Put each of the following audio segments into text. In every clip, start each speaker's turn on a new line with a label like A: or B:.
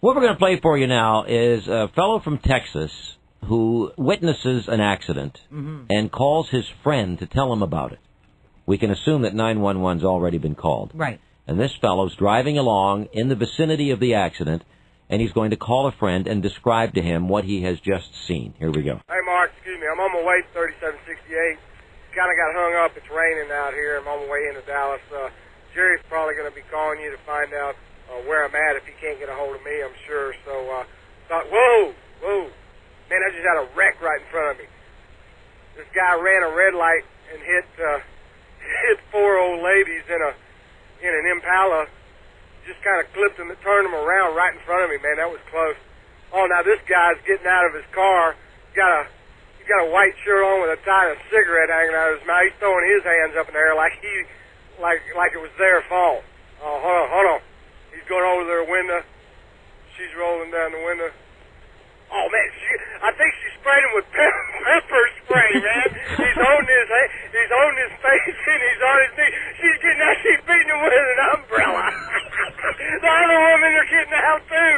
A: What we're going to play for you now is a fellow from Texas who witnesses an accident and calls his friend to tell him about it. We can assume that 911's already been called.
B: Right.
A: And this fellow's driving along in the vicinity of the accident, and he's going to call a friend and describe to him what he has just seen. Here we go.
C: Hey, Mark, excuse me. I'm on my way to 3768. Kind of got hung up. It's raining out here. I'm on my way into Dallas. Jerry's probably going to be calling you to find out where I'm at if he can't get a hold of me, I'm sure. So, thought, whoa. Man, I just had a wreck right in front of me. This guy ran a red light and hit four old ladies in an Impala. Just kind of clipped them and turned them around right in front of me, man. That was close. Oh, now this guy's getting out of his car. He's got a white shirt on with a tie and a cigarette hanging out of his mouth. He's throwing his hands up in the air like it was their fault. Oh, hold on. He's going over to their window. She's rolling down the window. Oh, man, I think she sprayed him with pepper spray, man. He's holding his face and he's on his knee. She's beating him with an umbrella. The other women are getting out, too.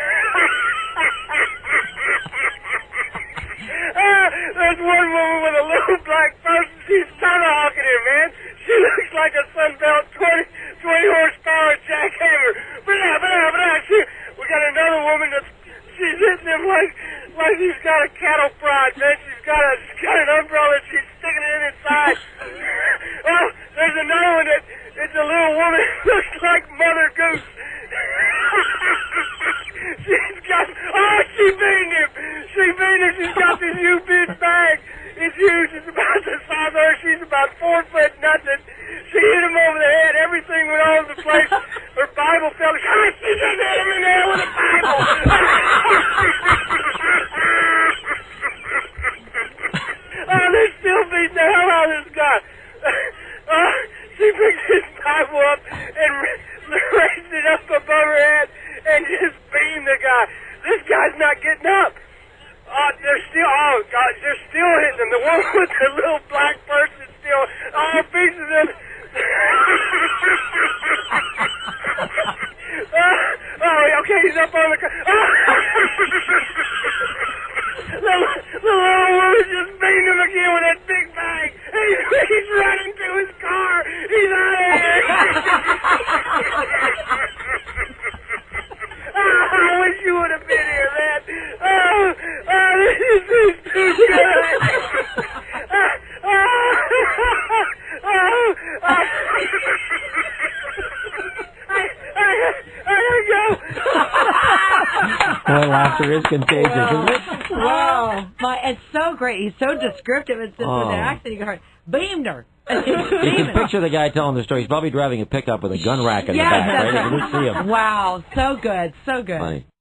C: There's one woman with a little black person. She's tomahawking him, man. She looks like a Sunbelt 20 horsepower jackhammer. But we got another woman she's hitting him like he's got a cattle prod, man. She's got an umbrella. She's sticking it in his side. Oh, there's another one it's a little woman that looks like Mother Goose. She beat him. She's got this huge big bag. It's huge. It's about the size of her. She's about 4 foot nothing. She hit him over the head. Everything went all over the place. Her Bible fell. She just hit him in the head with a Bible. They're still beating the hell out of this guy. She picked his Bible up and raised it up above her head and just beamed the guy. This guy's not getting up. They're still hitting him. The one with the little black person still, all pieces of it. Okay, he's up on the car. The little woman just beating him again with that big bag. He's running to his car. He's out of here. I wish you would have been here, man. This is too good.
A: Boy, laughter is contagious, isn't it?
B: Wow. It's so great. He's so descriptive. It's just with the accent. You heard, beamed her.
A: You can picture the guy telling the story. He's probably driving a pickup with a gun rack in the back, right? You can see him.
B: Wow. So good. So good.
A: Funny.